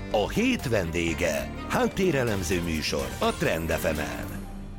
A hét vendége. Háttérelemző műsor a Trend FM-en.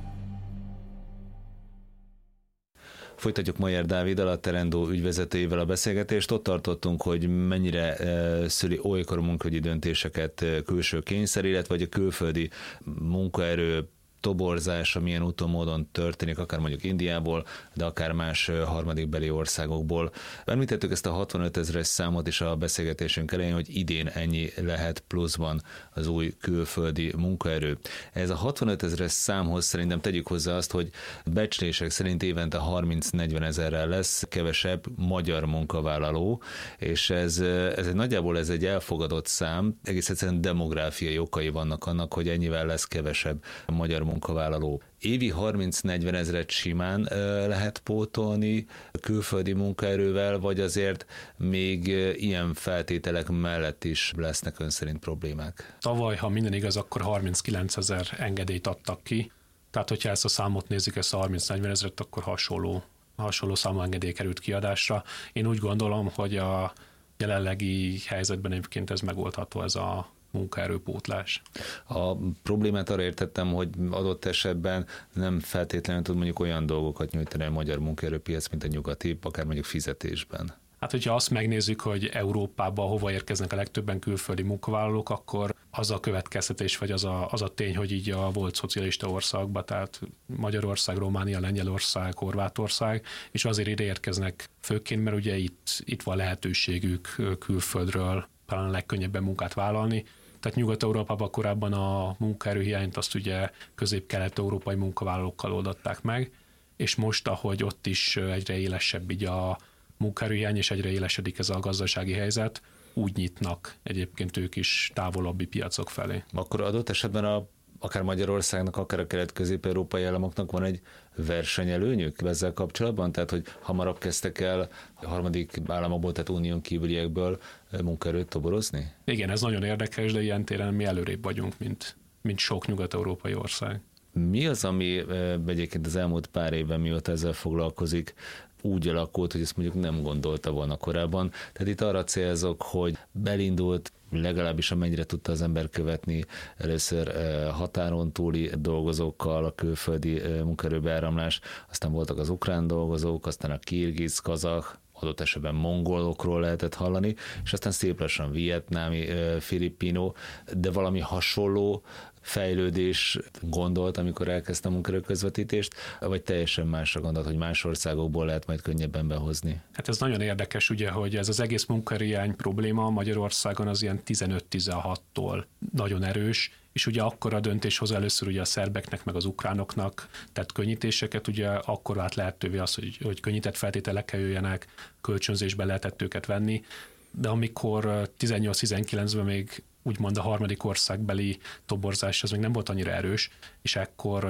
Folytatjuk Mayer Dáviddal, a Terendó ügyvezetőjével a beszélgetést. Ott tartottunk, hogy mennyire szüli olykor munkahogyi döntéseket külső kényszer, illetve vagy a külföldi munkaerő toborzása milyen úton módon történik, akár mondjuk Indiából, de akár más harmadikbeli országokból. Említettük ezt a 65 000-es számot is a beszélgetésünk elején, hogy idén ennyi lehet pluszban az új külföldi munkaerő. Ez a 65 000-es számhoz szerintem tegyük hozzá azt, hogy becslések szerint évente 30-40 ezerrel lesz kevesebb magyar munkavállaló, és ez nagyjából egy elfogadott szám, egész egyszerűen demográfiai okai vannak annak, hogy ennyivel lesz kevesebb magyar munkavállaló. Évi 30-40 ezret simán lehet pótolni külföldi munkaerővel, vagy azért még ilyen feltételek mellett is lesznek ön szerint problémák? Tavaly, ha minden igaz, akkor 39 000 engedélyt adtak ki. Tehát, hogyha ezt a számot nézzük, ezt a 30-40 ezret, akkor hasonló számú engedély került kiadásra. Én úgy gondolom, hogy a jelenlegi helyzetben egyébként ez megoldható, ez a munkaerőpótlás. A problémát arra értettem, hogy adott esetben nem feltétlenül tud mondjuk olyan dolgokat nyújtani a magyar munkaerőpiac, mint a nyugati, akár mondjuk fizetésben. Hát, hogyha azt megnézzük, hogy Európába hova érkeznek a legtöbben külföldi munkavállalók, akkor az a következtetés, vagy az a tény, hogy így a volt szocialista országban, tehát Magyarország, Románia, Lengyelország, Horvátország, és azért ide érkeznek főként, mert ugye itt van lehetőségük külföldről talán a legkönnyebben munkát vállalni. Tehát Nyugat-Európában korábban a munkaerőhiányt azt ugye közép-kelet-európai munkavállalókkal oldották meg, és most, ahogy ott is egyre élesebb így a munkaerőhiány, és egyre élesedik ez a gazdasági helyzet, úgy nyitnak egyébként ők is távolabbi piacok felé. Akkor adott esetben akár Magyarországnak, akár a kelet-közép-európai államoknak van egy versenyelőnyük ezzel kapcsolatban? Tehát, hogy hamarabb kezdtek el a harmadik államokból, tehát unión kívüliekből munkaerőt toborozni? Igen, ez nagyon érdekes, de ilyen téren mi előrébb vagyunk, mint sok nyugat-európai ország. Mi az, ami egyébként az elmúlt pár évben, mióta ezzel foglalkozik, úgy alakult, hogy ezt mondjuk nem gondolta volna korábban. Tehát itt arra célzok, hogy belindult, legalábbis amennyire tudta az ember követni, először határon túli dolgozókkal a külföldi munkaerőbeáramlás, aztán voltak az ukrán dolgozók, aztán a kirgiz, kazah, adott esetben mongolokról lehetett hallani, és aztán szép lassan vietnámi, filippino, de valami hasonló fejlődés gondolt, amikor elkezdte a munkaerőközvetítést, vagy teljesen másra gondolt, hogy más országokból lehet majd könnyebben behozni? Hát ez nagyon érdekes, ugye, hogy ez az egész munkaerőhiány probléma Magyarországon az ilyen 15-16-tól nagyon erős, és ugye akkor a döntéshozó először ugye a szerbeknek, meg az ukránoknak tett könnyítéseket, ugye akkor vált lehetővé az, hogy könnyített feltételekkel jöjjenek, kölcsönzésben lehetett őket venni, de amikor 18-19-ben még úgymond a harmadik országbeli toborzás az még nem volt annyira erős, és ekkor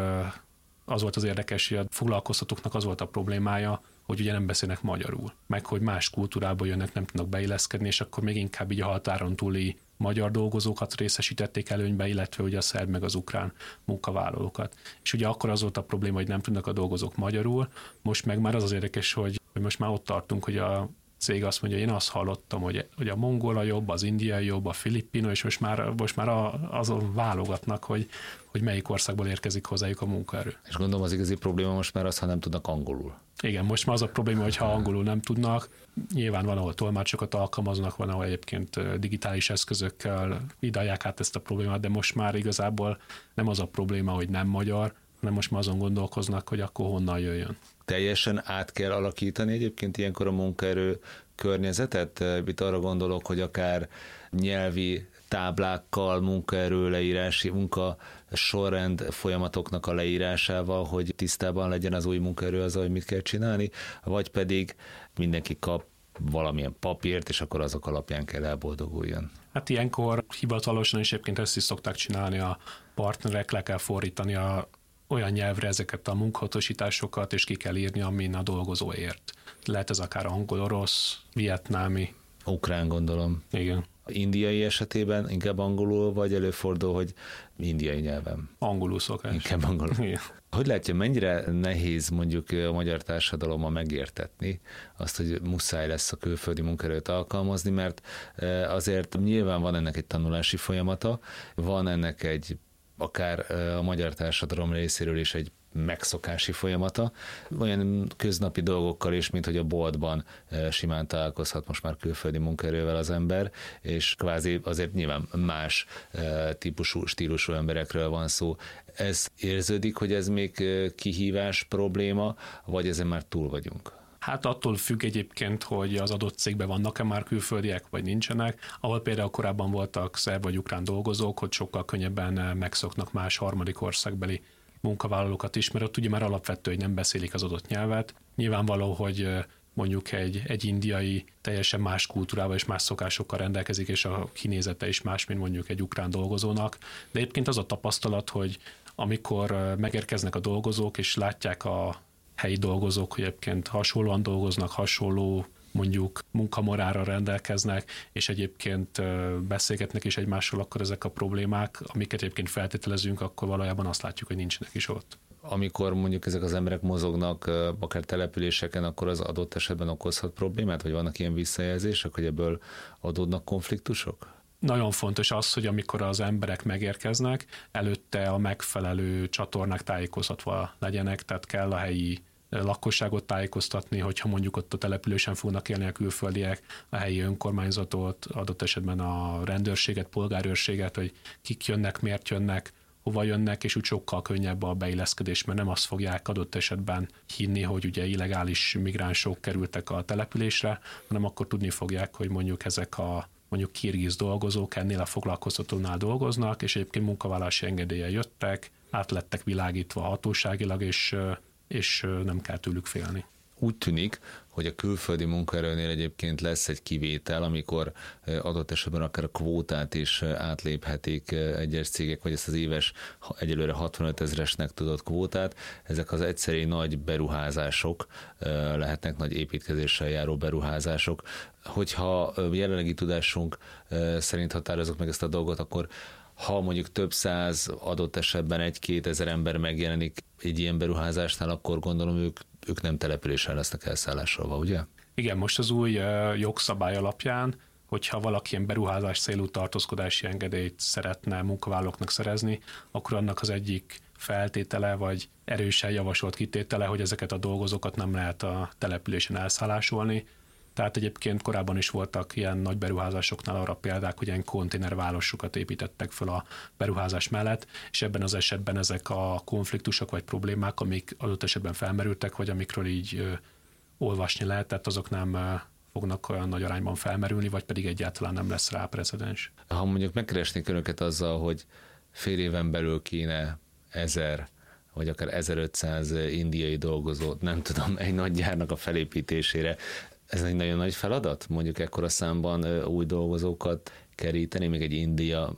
az volt az érdekes, hogy a foglalkoztatóknak az volt a problémája, hogy ugye nem beszélnek magyarul, meg hogy más kultúrából jönnek, nem tudnak beilleszkedni, és akkor még inkább így a határon túli magyar dolgozókat részesítették előnybe, illetve ugye a szerb meg az ukrán munkavállalókat. És ugye akkor az volt a probléma, hogy nem tudnak a dolgozók magyarul, most meg már az érdekes, hogy most már ott tartunk, hogy a cég azt mondja, én azt hallottam, hogy a mongol a jobb, az indiai jobb, a filippino, és most már azon válogatnak, hogy melyik országból érkezik hozzájuk a munkaerő. És gondolom az igazi probléma most már az, ha nem tudnak angolul. Igen, most már az a probléma, hogy ha angolul nem tudnak, nyilván van, ahol tolmácsokat alkalmaznak, van, ahol egyébként digitális eszközökkel idalják át ezt a problémát, de most már igazából nem az a probléma, hogy nem magyar, hanem most már azon gondolkoznak, hogy akkor honnan jöjjön. Teljesen át kell alakítani egyébként ilyenkor a munkaerő környezetet? Itt arra gondolok, hogy akár nyelvi táblákkal, munkaerő leírási, munkasorrend folyamatoknak a leírásával, hogy tisztában legyen az új munkaerő azzal, hogy mit kell csinálni, vagy pedig mindenki kap valamilyen papírt, és akkor azok alapján kell elboldoguljon. Hát ilyenkor hivatalosan is egyébként ezt is szokták csinálni a partnerek, le kell fordítani olyan nyelvre ezeket a munkahotosításokat, és ki kell írni, amin a dolgozó ért. Lehet ez akár angol, orosz, vietnámi. Ukrán, gondolom. Igen. Indiai esetében inkább angolul, vagy előfordul, hogy indiai nyelven? Angolul szokás. Inkább angolul. Igen. Hogy látja, mennyire nehéz mondjuk a magyar társadalommal megértetni azt, hogy muszáj lesz a külföldi munkaerőt alkalmazni, mert azért nyilván van ennek egy tanulási folyamata, van ennek akár a magyar társadalom részéről is egy megszokási folyamata, olyan köznapi dolgokkal is, mint hogy a boltban simán találkozhat most már külföldi munkaerővel az ember, és kvázi azért nyilván más típusú, stílusú emberekről van szó. Ez érződik, hogy ez még kihívás, probléma, vagy ezen már túl vagyunk? Hát attól függ egyébként, hogy az adott cégben vannak-e már külföldiek, vagy nincsenek, ahol például korábban voltak szerb vagy ukrán dolgozók, hogy sokkal könnyebben megszoknak más harmadik országbeli munkavállalókat is, mert ott ugye már alapvető, hogy nem beszélik az adott nyelvet. Nyilvánvaló, hogy mondjuk egy indiai teljesen más kultúrával és más szokásokkal rendelkezik, és a kinézete is más, mint mondjuk egy ukrán dolgozónak. De egyébként az a tapasztalat, hogy amikor megérkeznek a dolgozók, és látják a helyi dolgozók, hogy egyébként hasonlóan dolgoznak, hasonló mondjuk munkamorálra rendelkeznek, és egyébként beszélgetnek is egymással, akkor ezek a problémák, amiket egyébként feltételezünk, akkor valójában azt látjuk, hogy nincsenek is ott. Amikor mondjuk ezek az emberek mozognak akár településeken, akkor az adott esetben okozhat problémát, vagy vannak ilyen visszajelzések, hogy ebből adódnak konfliktusok? Nagyon fontos az, hogy amikor az emberek megérkeznek, előtte a megfelelő csatornák tájékoztatva legyenek, tehát kell a helyi lakosságot tájékoztatni, hogyha mondjuk ott a településen fognak élni a külföldiek, a helyi önkormányzatot, adott esetben a rendőrséget, polgárőrséget, hogy kik jönnek, miért jönnek, hova jönnek, és úgy sokkal könnyebb a beilleszkedés, mert nem azt fogják adott esetben hinni, hogy ugye illegális migránsok kerültek a településre, hanem akkor tudni fogják, hogy mondjuk ezek a mondjuk kirgiz dolgozók ennél a foglalkoztatónál dolgoznak, és egyébként munkavállalási engedéllyel jöttek, át lettek világítva hatóságilag, és nem kell tőlük félni. Úgy tűnik, hogy a külföldi munkaerőnél egyébként lesz egy kivétel, amikor adott esetben akár a kvótát is átléphetik egyes cégek, vagy ezt az éves egyelőre 65 000-esnek tudott kvótát. Ezek az egyszeri nagy beruházások lehetnek, nagy építkezéssel járó beruházások. Hogyha jelenlegi tudásunk szerint határozok meg ezt a dolgot, akkor ha mondjuk több száz, adott esetben 1-2 ezer ember megjelenik egy ilyen beruházásnál, akkor gondolom ők nem településen lesznek elszállásolva, ugye? Igen, most az új jogszabály alapján, hogyha valaki ilyen beruházás célú tartózkodási engedélyt szeretne munkavállalóknak szerezni, akkor annak az egyik feltétele, vagy erősen javasolt kitétele, hogy ezeket a dolgozókat nem lehet a településen elszállásolni. Tehát egyébként korábban is voltak ilyen nagy beruházásoknál arra példák, hogy ilyen konténervárosokat építettek fel a beruházás mellett, és ebben az esetben ezek a konfliktusok vagy problémák, amik adott esetben felmerültek, vagy amikről így olvasni lehet, tehát azok nem fognak olyan nagy arányban felmerülni, vagy pedig egyáltalán nem lesz rá precedens. Ha mondjuk megkeresnék önöket azzal, hogy fél éven belül kéne 1000 vagy akár 1500 indiai dolgozót, nem tudom, egy nagy gyárnak a felépítésére, ez egy nagyon nagy feladat, mondjuk ekkora számban új dolgozókat keríteni, még egy India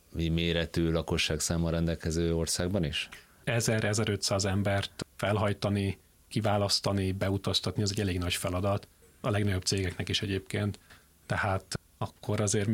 méretű lakosságszámmal rendelkező országban is? 1000-1500 embert felhajtani, kiválasztani, beutaztatni, az egy elég nagy feladat, a legnagyobb cégeknek is egyébként, tehát akkor azért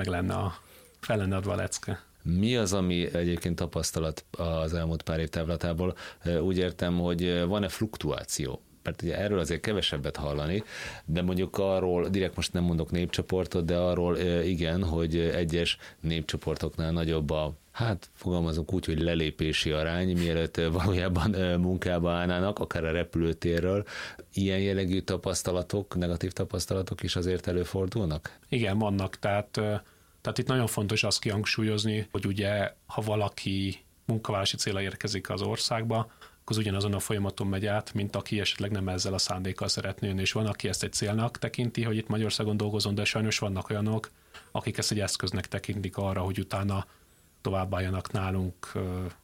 fel lenne adva a lecke. Mi az, ami egyébként tapasztalat az elmúlt pár év távlatából? Úgy értem, hogy van-e fluktuáció? Mert ugye erről azért kevesebbet hallani, de mondjuk arról, direkt most nem mondok népcsoportot, de arról igen, hogy egyes népcsoportoknál nagyobb fogalmazunk úgy, hogy lelépési arány, mielőtt valójában munkába állnának, akár a repülőtérről. Ilyen jellegű tapasztalatok, negatív tapasztalatok is azért előfordulnak? Igen, vannak, tehát itt nagyon fontos azt kihangsúlyozni, hogy ugye, ha valaki munkavállalási célra érkezik az országba, az ugyanazon a folyamaton megy át, mint aki esetleg nem ezzel a szándékkal szeretné jönni, és van, aki ezt egy célnak tekinti, hogy itt Magyarországon dolgozom, de sajnos vannak olyanok, akik ezt egy eszköznek tekintik arra, hogy utána továbbálljanak nálunk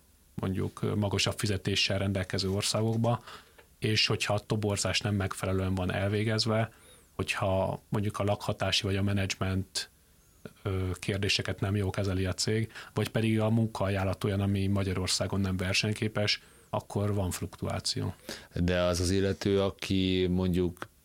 mondjuk magasabb fizetéssel rendelkező országokba, és hogyha a toborzás nem megfelelően van elvégezve, hogyha mondjuk a lakhatási vagy a menedzsment kérdéseket nem jól kezeli a cég, vagy pedig a munkaajánlat olyan, ami Magyarországon nem versenyképes, akkor van fluktuáció. De az az illető, aki mondjuk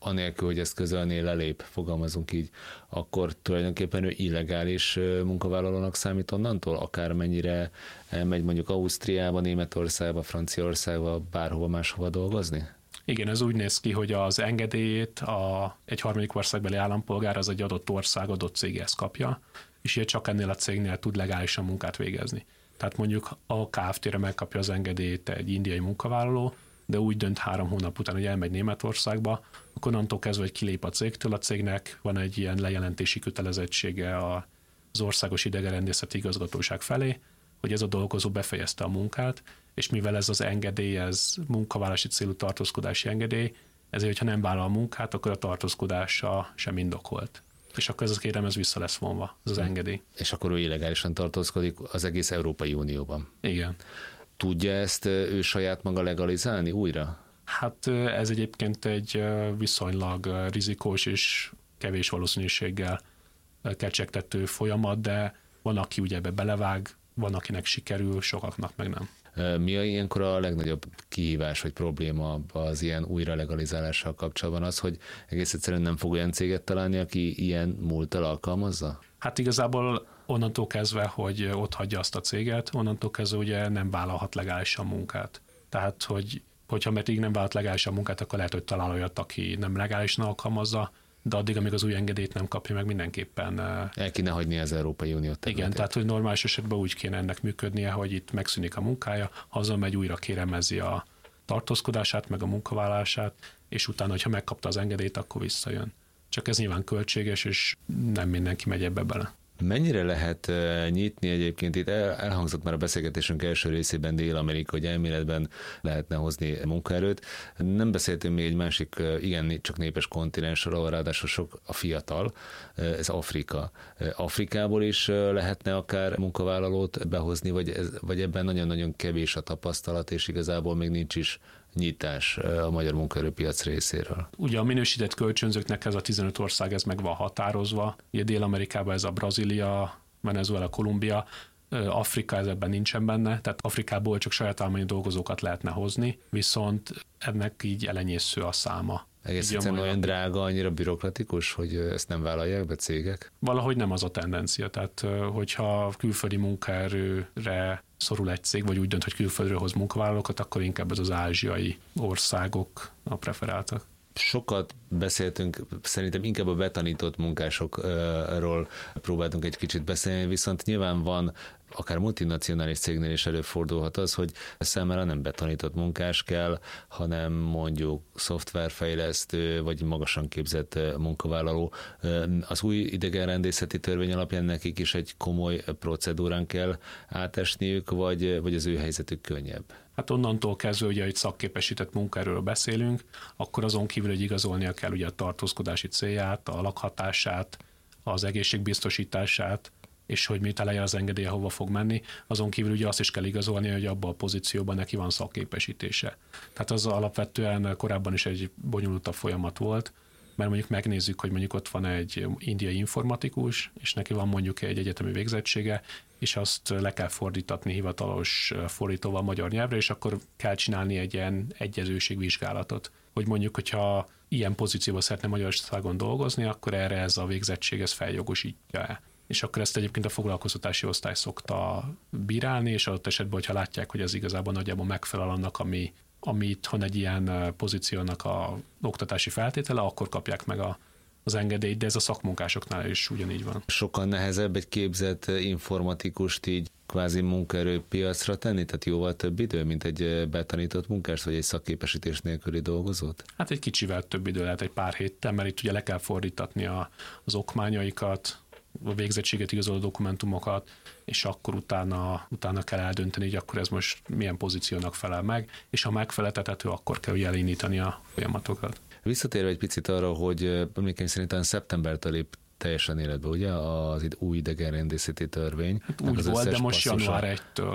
anélkül, hogy ezt közölné, lelép, fogalmazunk így, akkor tulajdonképpen ő illegális munkavállalónak számít onnantól, akármennyire megy mondjuk Ausztriába, Németországba, Franciaországba, bárhova máshova dolgozni? Igen, ez úgy néz ki, hogy az engedélyét egy harmadik országbeli állampolgár az egy adott ország adott céghez kapja, és így csak ennél a cégnél tud legálisan munkát végezni. Tehát mondjuk a Kft-re megkapja az engedélyt egy indiai munkavállaló, de úgy dönt 3 hónap után, hogy elmegy Németországba, akkor onnantól kezdve, hogy kilép a cégtől, a cégnek van egy ilyen lejelentési kötelezettsége az Országos Idegenrendészeti Igazgatóság felé, hogy ez a dolgozó befejezte a munkát, és mivel ez az engedély, ez munkavállalási célú tartózkodási engedély, ezért, hogyha nem vállal a munkát, akkor a tartózkodása sem indokolt. És akkor ez a kérem, ez vissza lesz vonva, ez az engedély. És akkor ő illegálisan tartózkodik az egész Európai Unióban. Igen. Tudja ezt ő saját maga legalizálni újra? Hát ez egyébként egy viszonylag rizikós és kevés valószínűséggel kecsegtető folyamat, de van, aki ugye ebbe belevág, van, akinek sikerül, sokaknak meg nem. Mi ilyenkor a legnagyobb kihívás vagy probléma az ilyen újra legalizálással kapcsolatban az, hogy egész egyszerűen nem fog olyan céget találni, aki ilyen múlttal alkalmazza? Hát igazából onnantól kezdve, hogy ott hagyja azt a céget, onnantól kezdve ugye nem vállalhat legálisan munkát. Tehát, hogyha meddig nem vállalt legálisan munkát, akkor lehet, hogy talál olyat, aki nem legálisan alkalmazza, de addig, amíg az új engedélyt nem kapja meg, mindenképpen... El kéne hagyni az Európai Unió területét. Igen, tehát hogy normális esetben úgy kéne ennek működnie, hogy itt megszűnik a munkája, hazamegy, újra kérelmezi a tartózkodását, meg a munkavállalását, és utána, hogyha megkapta az engedélyt, akkor visszajön. Csak ez nyilván költséges, és nem mindenki megy ebbe bele. Mennyire lehet nyitni egyébként? Itt elhangzott már a beszélgetésünk első részében Dél-Amerika, hogy elméletben lehetne hozni munkaerőt. Nem beszéltünk még egy másik, igen, csak népes kontinensről, ahol ráadásul sok a fiatal, ez Afrika. Afrikából is lehetne akár munkavállalót behozni, vagy ebben nagyon-nagyon kevés a tapasztalat, és igazából még nincs is nyitás a magyar munkaerőpiac részéről. Ugye a minősített kölcsönzőknek ez a 15 ország, ez meg van határozva. Ugye Dél-Amerikában ez a Brazília, Venezuela, Kolumbia, Afrika ez ebben nincsen benne, tehát Afrikából csak saját állami dolgozókat lehetne hozni, viszont ennek így elenyésző a száma. Egész egyszerűen olyan drága, annyira bürokratikus, hogy ezt nem vállalják be cégek? Valahogy nem az a tendencia, tehát hogyha külföldi munkaerőre szorul egy cég, vagy úgy dönt, hogy külföldről hoz munkavállalókat, akkor inkább az ázsiai országok a preferáltak. Sokat beszéltünk, szerintem inkább a betanított munkásokról próbáltunk egy kicsit beszélni, viszont nyilván van, akár multinacionális cégnél is előfordulhat az, hogy számára nem betanított munkás kell, hanem mondjuk szoftverfejlesztő, vagy magasan képzett munkavállaló. Az új idegenrendészeti törvény alapján nekik is egy komoly procedúrán kell átesniük, vagy az ő helyzetük könnyebb? Hát onnantól kezdve, ugye, hogy szakképesített munkaerőről beszélünk, akkor azon kívül, hogy igazolnia kell ugye a tartózkodási célját, a lakhatását, az egészségbiztosítását, és hogy miután lejár az engedélye, hova fog menni, azon kívül ugye azt is kell igazolnia, hogy abban a pozícióban neki van szakképesítése. Tehát az alapvetően korábban is egy bonyolultabb folyamat volt, mert mondjuk megnézzük, hogy mondjuk ott van egy indiai informatikus, és neki van mondjuk egy egyetemi végzettsége, és azt le kell fordítatni hivatalos fordítóval magyar nyelvre, és akkor kell csinálni egy ilyen egyezőségvizsgálatot. Hogy mondjuk, hogyha ilyen pozícióban szeretne Magyarországon dolgozni, akkor erre ez a végzettség ez feljogosítja-e. És akkor ezt egyébként a foglalkoztatási osztály szokta bírálni, és adott esetben, hogyha látják, hogy ez igazából nagyjából megfelel annak, ami itthon egy ilyen pozíciónak a oktatási feltétele, akkor kapják meg az engedélyt, de ez a szakmunkásoknál is ugyanígy van. Sokkal nehezebb egy képzett informatikust így kvázi munkaerőpiacra tenni, tehát jóval több idő, mint egy betanított munkást, vagy egy szakképesítés nélküli dolgozót? Hát egy kicsivel több idő lehet, egy pár héttel, mert itt ugye le kell fordítatni az okmányaikat, a végzettséget igazoló dokumentumokat, és akkor utána kell eldönteni, hogy akkor ez most milyen pozíciónak felel meg, és ha megfeleltethető, akkor kell ugye elindítani a folyamatokat. Visszatérve egy picit arra, hogy emlékeim szerint szeptembertől lép teljesen életbe, ugye, az új idegenrendészeti törvény. Hát úgy volt, de most január 1-től.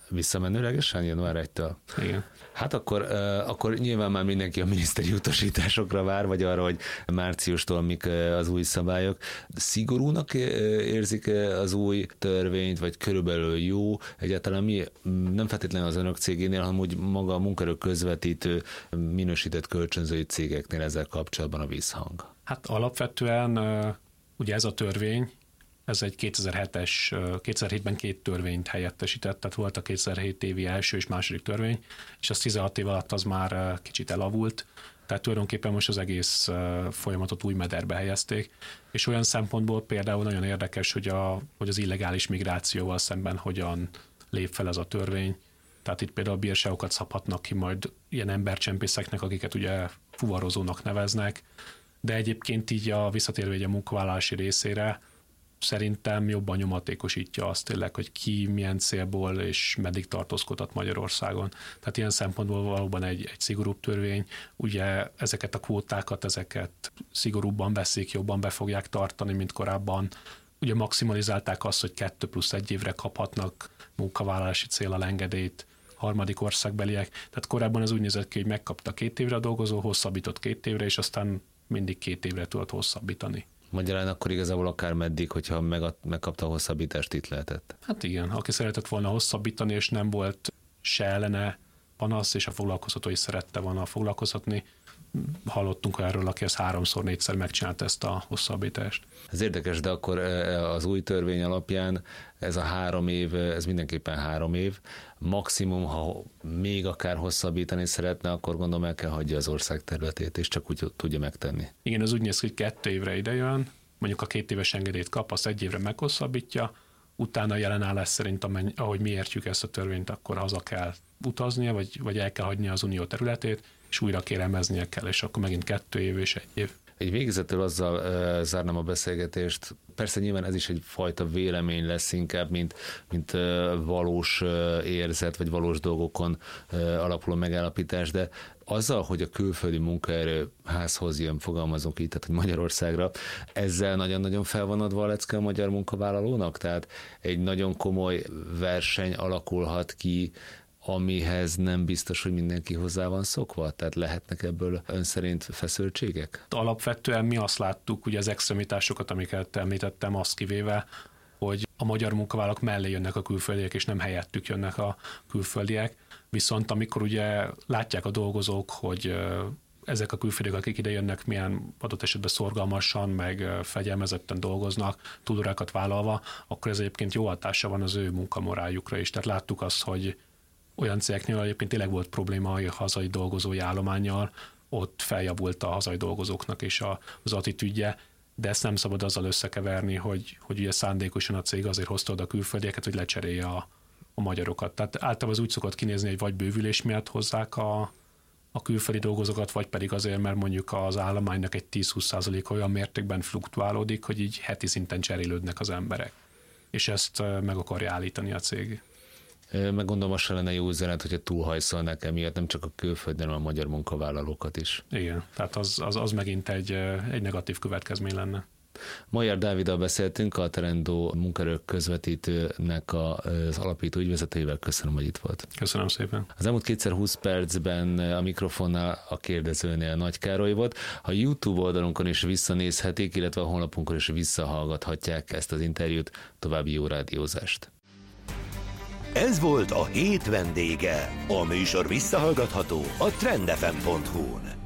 Visszamenőlegesen január 1-től? Igen. Hát akkor nyilván már mindenki a miniszteri utasításokra vár, vagy arra, hogy márciustól mik az új szabályok. Szigorúnak érzik az új törvényt, vagy körülbelül jó? Egyáltalán mi nem feltétlenül az önök cégénél, hanem úgy maga a munkaerő közvetítő minősített kölcsönzői cégeknél ezzel kapcsolatban a visszhang? Hát alapvetően ugye ez a törvény, ez egy 2007-ben 2 törvényt helyettesített, tehát volt a 2007 évi első és második törvény, és az 16 év alatt az már kicsit elavult, tehát tulajdonképpen most az egész folyamatot új mederbe helyezték, és olyan szempontból például nagyon érdekes, hogy az illegális migrációval szemben hogyan lép fel ez a törvény. Tehát itt például bírságokat szabhatnak ki majd ilyen embercsempészeknek, akiket ugye fuvarozónak neveznek, de egyébként így visszatérve a munkavállalási részére, szerintem jobban nyomatékosítja azt tényleg, hogy ki milyen célból és meddig tartózkodhat Magyarországon. Tehát ilyen szempontból valóban egy szigorúbb törvény. Ugye ezeket a kvótákat, ezeket szigorúbban veszik, jobban be fogják tartani, mint korábban. Ugye maximalizálták azt, hogy 2+1 évre kaphatnak munkavállalási céllal engedélyt harmadik országbeliek. Tehát korábban ez úgy nézett ki, hogy megkapta 2 évre a dolgozó, hosszabbított 2 évre, és aztán mindig 2 évre tudott hosszabbítani. Magyarán akkor igazából akár meddig, hogyha megkapta a hosszabbítást, itt lehetett? Hát igen, aki szeretett volna hosszabbítani, és nem volt se ellene panasz, és a foglalkoztató is szerette volna foglalkoztatni. Hallottunk erről, aki ezt 3-4-szer megcsinálta ezt a hosszabbítást. Ez érdekes, de akkor az új törvény alapján ez a 3 év, ez mindenképpen 3 év. Maximum, ha még akár hosszabbítani szeretne, akkor gondolom el kell hagyja az ország területét, és csak úgy tudja megtenni. Igen, ez úgy néz ki, hogy 2 évre idejön, mondjuk a 2 éves engedélyt kap, azt 1 évre meghosszabbítja, utána jelenállás szerint, ahogy mi értjük ezt a törvényt, akkor haza kell utaznia, vagy el kell hagynia az unió területét, és újra kérelmeznie kell, és akkor megint 2 év és 1 év. Egy végezetül azzal zárnám a beszélgetést. Persze nyilván ez is egyfajta vélemény lesz inkább, mint valós érzet, vagy valós dolgokon alapuló megállapítás, de azzal, hogy a külföldi munkaerő házhoz jön, fogalmazunk így, tehát hogy Magyarországra, ezzel nagyon-nagyon fel van adva a lecke a magyar munkavállalónak, tehát egy nagyon komoly verseny alakulhat ki, amihez nem biztos, hogy mindenki hozzá van szokva? Tehát lehetnek ebből ön szerint feszültségek? Alapvetően mi azt láttuk, ugye az extremitásokat, amiket említettem, azt kivéve, hogy a magyar munkavállalók mellé jönnek a külföldiek, és nem helyettük jönnek a külföldiek. Viszont amikor ugye látják a dolgozók, hogy ezek a külföldiek, akik ide jönnek, milyen adott esetben szorgalmasan, meg fegyelmezetten dolgoznak, túlórákat vállalva, akkor ez egyébként jó hatása van az ő munkamoráljuk is. Tehát láttuk azt, hogy olyan cégeknél egyébként tényleg volt probléma a hazai dolgozói állománnyal, ott feljavult a hazai dolgozóknak is az attitűdje, de ezt nem szabad azzal összekeverni, hogy ugye szándékosan a cég azért hozta oda a külföldieket, hogy lecserélje a magyarokat. Tehát általában az úgy szokott kinézni, hogy vagy bővülés miatt hozzák a külföldi dolgozókat, vagy pedig azért, mert mondjuk az állománynak egy 10-20% olyan mértékben fluktuálódik, hogy így heti szinten cserélődnek az emberek. És ezt meg akarja állítani a cég. Meg gondolom, az se lenne jó üzenet, hogyha túlhajszolnák emiatt nem csak a külföldi, hanem a magyar munkavállalókat is. Igen, tehát az megint egy negatív következmény lenne. Majár Dáviddal beszéltünk, a Terendo munkaerő közvetítőnek az alapító ügyvezetőjével. Köszönöm, hogy itt volt. Köszönöm szépen. Az elmúlt 20 percben a mikrofonnál a kérdezőnél Nagy Károly volt. A YouTube oldalunkon is visszanézhetik, illetve a honlapunkon is visszahallgathatják ezt az interjút. További jó rádiózást. Ez volt a hét vendége. A műsor visszahallgatható a trendfm.hu-n.